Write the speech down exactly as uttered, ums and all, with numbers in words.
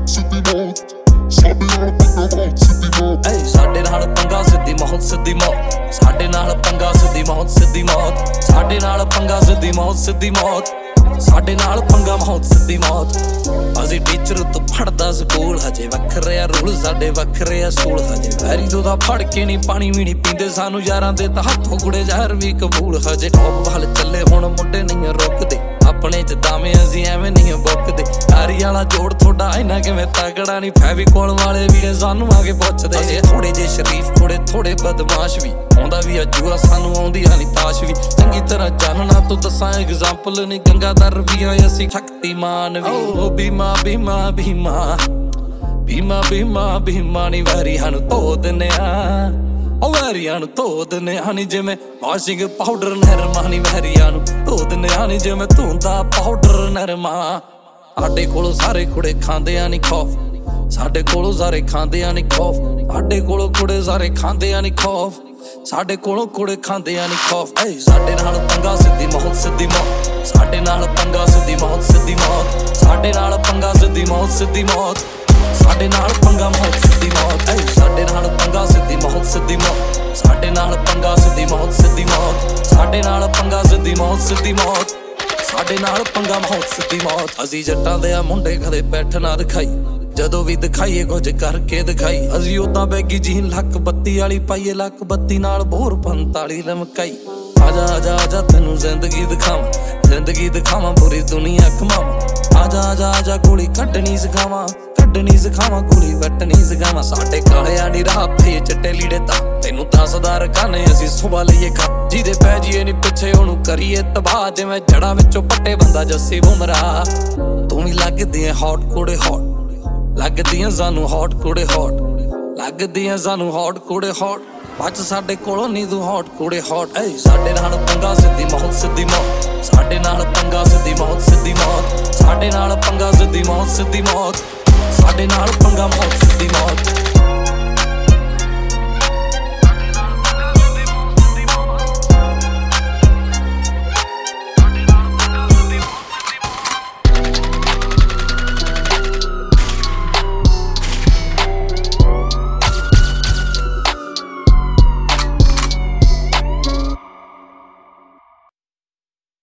ਸਿੱਧੀ ਮੌਤ ਸਾਡੇ ਨਾਲ ਪੰਗਾ ਬਹੁਤ ਸਿੱਧੀ ਮੌਤ ਏ ਸਾਡੇ ਨਾਲ ਪੰਗਾ ਸਿੱਧੀ ਮੌਤ ਸਿੱਧੀ ਮੌਤ ਸਾਡੇ ਨਾਲ ਪੰਗਾ ਸਿੱਧੀ ਮੌਤ ਸਿੱਧੀ ਮੌਤ ਸਾਡੇ ਨਾਲ ਪੰਗਾ ਸਿੱਧੀ ਮੌਤ ਸਿੱਧੀ ਮੌਤ ਸਾਡੇ ਨਾਲ ਪੰਗਾ ਮੌਤ ਸਿੱਧੀ ਮੌਤ ਅਸੀਂ ਟੀਚਰ ਤੋਂ ਫੜਦਾ ਸਕੂਲ ਹਜੇ ਵੱਖਰੇ ਆ ਰੂਲ ਸਾਡੇ ਵੱਖਰੇ ਆ ਸੂਲ ਹਜੇ ਵੈਰੀ ਤੋਂ ਦਾ ਫੜ ਕੇ ਨਹੀਂ ਪਾਣੀ ਵੀ ਨਹੀਂ ਪੀਂਦੇ ਸਾਨੂੰ ਯਾਰਾਂ ਦੇ ਤਾਂ ਹੱਥੋਂ ਗੁੜੇ ਜ਼ਹਿਰ ਵੀ ਕਬੂਲ ਹਜੇ ਟੌਪ ਵੱਲ ਚੱਲੇ ਹੁਣ ਮੁੰਡੇ ਨਹੀਂ ਰੁਕਦੇ ਆਪਣੇ ਚ ਦਾਵੇਂ ਅਸੀਂ ਐਵੇਂ ਨਹੀਂ ਬੁੱਕਦੇ ਯਾਰੀ ਵਾਲਾ ਜੋੜ ਥੋੜਾ ਇੰਨਾ ਕਿਵੇਂ ਤਗੜਾ ਨਹੀਂ ਫੈਵੀਕੋਲ ਵਾਲੇ ਵੀ ਸਾਨੂੰ ਆ ਕੇ ਪੁੱਛਦੇ ਅਸੀਂ ਥੋੜੇ ਜੇ ਸ਼ਰੀਫ ਥੋੜੇ ਥੋੜੇ ਬਦਮਾਸ਼ ਵੀ ਆਉਂਦਾ ਵੀ ਅਜੂਆ ਸਾਨੂੰ ਆਉਂਦੀ ਆ ਨਹੀਂ ਤਾਸ਼ ਵੀ ਚੰਗੀ ਤਰ੍ਹਾਂ ਜਾਣਨਾ ਤੂੰ ਦੱਸਾਂ ਐਗਜ਼ਾਮਪਲ ਨਹੀਂ ਗੰਗਾਧਰ ਵੀ ਆ ਅਸੀਂ ਸ਼ਕਤੀਮਾਨ ਵੀ ਓ ਭੀਮਾ ਭੀਮਾ ਭੀਮਾ ਭੀਮਾ ਭੀਮਾ ਭੀਮਾ ਨੀ ਵੈਰੀਆਂ ਨੂੰ ਧੋ ਦਿੰਨੇ ਆ ਉਹ ਵੈਰੀਆਂ ਨੂੰ ਧੋ ਦਿੰਨੇ ਆ ਨੀ ਜਿਵੇਂ ਵਾਸ਼ਿੰਗ ਪਾਊਡਰ ਨਰਮਾ ਨੀ ਵੈਰੀਆਂ ਨੂੰ ਧੋ ਦਿੰਨੇ ਆ ਨੀ ਜਿਵੇਂ ਧੋਂਦਾ ਪਾਊਡਰ ਨਰਮਾ ਸਾਡੇ ਕੋਲੋਂ ਸਾਰੇ ਕੁੜੇ ਖਾਂਦੇ ਆ ਨੀ ਖੌਫ ਸਾਡੇ ਕੋਲੋਂ ਸਾਰੇ ਖਾਂਦੇ ਆ ਨੀ ਖੌਫ ਸਾਡੇ ਕੋਲੋਂ ਕੁੜੇ ਸਾਰੇ ਖਾਂਦੇ ਆ ਨੀ ਖੌਫ ਸਾਡੇ ਕੋਲੋਂ ਕੁੜੇ ਖਾਂਦੇ ਆ ਨੀ ਖੌਫ ਏ ਸਾਡੇ ਨਾਲ ਪੰਗਾ ਸਿੱਧੀ ਮੌਤ ਸਿੱਧੀ ਮੌਤ ਸਾਡੇ ਨਾਲ ਪੰਗਾ ਸਿੱਧੀ ਮੌਤ ਸਿੱਧੀ ਮੌਤ ਸਾਡੇ ਨਾਲ ਪੰਗਾ ਸਿੱਧੀ ਮੌਤ ਸਿੱਧੀ ਮੌਤ ਸਾਡੇ ਨਾਲ ਪੰਗਾ ਮੌਤ ਸਿੱਧੀ ਮੌਤ ਏ ਸਾਡੇ ਨਾਲ ਪੰਗਾ ਸਿੱਧੀ ਮੌਤ ਸਿੱਧੀ ਮੌਤ ਸਾਡੇ ਨਾਲ ਪੰਗਾ ਸਿੱਧੀ ਮੌਤ ਸਿੱਧੀ ਮੌਤ ਸਾਡੇ ਨਾਲ ਪੰਗਾ ਸਿੱਧੀ ਮੌਤ ਸਿੱਧੀ ਮੌਤ ਸਾਡੇ ਨਾਲ ਪੰਗਾ ਮੌਤ ਸਿੱਧੀ ਮੌਤ ਅਸੀਂ ਜੱਟਾਂ ਦੇ ਆ ਮੁੰਡੇ ਕਦੇ ਬੈਠ ਨਾ ਦਿਖਾਈ ਜਦੋਂ ਵੀ ਦਿਖਾਈਏ ਕੁਝ ਕਰਕੇ ਦਿਖਾਈ ਅਸੀਂ ਉਦਾਂ ਬੈਗੀ ਜੀਨ ਲੱਕ ਬੱਤੀ ਵਾਲੀ ਪਾਈਏ ਲੱਕ ਬੱਤੀ ਨਾਲ ਬੋਰ ਪੰਤਾਲੀ ਲਮਕਾਈ ਆਜਾ ਆਜਾ ਆਜਾ ਤੈਨੂੰ ਜ਼ਿੰਦਗੀ ਦਿਖਾਵਾਂ ਜ਼ਿੰਦਗੀ ਦਿਖਾਵਾਂ ਪੂਰੀ ਦੁਨੀਆ ਘਮਾਵਾਂ ਆਜਾ ਆਜਾ ਆਜਾ ਗੋਲੀ ਕੱਢਣੀ ਸਿਖਾਵਾਂ ਕੱਢਣੀ ਸਿਖਾਵਾਂ ਗੋਲੀ ਵੱਟਣੀ ਸਿਖਾਵਾਂ ਸਾਡੇ ਕਾਲਿਆਂ ਨੀ ਰਾਹ ਪਏ ਚਿੱਟੇ ਲੀੜੇ ਤਾਂ ਤੈਨੂੰ ਦੱਸਦਾ ਰਕਾਨੇ ਅਸੀਂ ਸੁਭਾ ਲਈਏ ਖਾ ਜਿਹਦੇ ਪੈ ਜੀਏ ਨੀ ਪਿੱਛੇ ਉਹਨੂੰ ਕਰੀਏ ਤਬਾਹ ਜਿਵੇਂ ਜੜਾਂ ਵਿੱਚੋਂ ਪੱਟੇ ਬੰਦਾ ਜੱਸੀ ਬੁਮਰਾ ਤੂੰ ਵੀ ਲੱਗਦੀ ਐ ਹੌਟ ਕੁੜੇ ਹੌਟ ਲੱਗਦੀਆਂ ਸਾਨੂੰ ਹੌਟ ਕੁੜੇ ਹੌਟ ਲੱਗਦੀਆਂ ਸਾਨੂੰ ਹੌਟ ਕੁੜੇ ਹੌਟ ਬੱਚ ਸਾਡੇ ਕੋਲੋਂ ਨੀ ਤੂੰ ਹੌਟ ਕੁੜੇ ਹੌਟ ਏ ਸਾਡੇ ਨਾਲ ਪੰਗਾ ਸਿੱਧੀ ਮੌਤ ਸਿੱਧੀ ਮੌਤ ਸਾਡੇ ਨਾਲ ਪੰਗਾ ਸਿੱਧੀ ਮੌਤ ਸਿੱਧੀ ਮੌਤ ਸਾਡੇ ਨਾਲ ਪੰਗਾ ਸਿੱਧੀ ਮੌਤ ਸਿੱਧੀ ਮੌਤ ਸਾਡੇ ਨਾਲ ਪੰਗਾ ਮੌਤ ਸਿੱਧੀ ਮੌਤ